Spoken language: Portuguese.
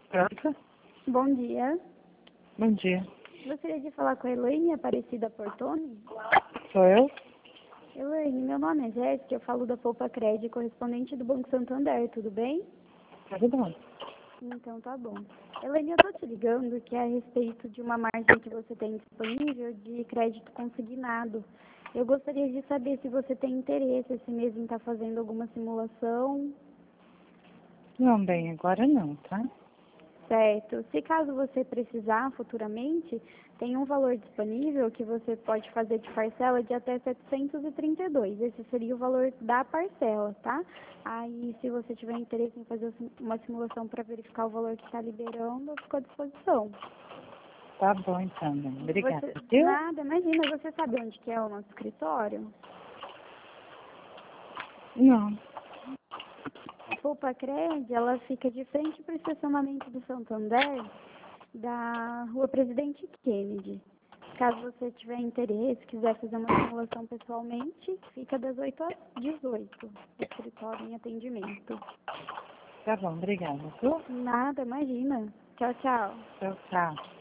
Pronto? Bom dia. Bom dia. Gostaria de falar com a Elaine Aparecida Portoni. Sou eu? Elaine, meu nome é Jéssica, eu falo da Poupa Cred, correspondente do Banco Santander, tudo bem? Tudo bom. Então tá bom. Elaine, eu tô te ligando que é a respeito de uma margem que você tem disponível de crédito consignado. Eu gostaria de saber se você tem interesse esse mês em estar fazendo alguma simulação. Não, bem, agora não, tá? Certo. Se caso você precisar futuramente, tem um valor disponível que você pode fazer de parcela de até 732. Esse seria o valor da parcela, tá? Aí, se você tiver interesse em fazer uma simulação para verificar o valor que está liberando, eu fico à disposição. Tá bom, então, bem. Obrigada. Você, Viu? nada, imagina, você sabe onde que é o nosso escritório? Não. A Poupa Cred, ela fica de frente para o estacionamento do Santander, da Rua Presidente Kennedy. Caso você tiver interesse, quiser fazer uma simulação pessoalmente, fica das 8 às 18, o escritório em atendimento. Tá bom, obrigada, viu? Nada, imagina. Tchau, tchau. Tchau, tchau.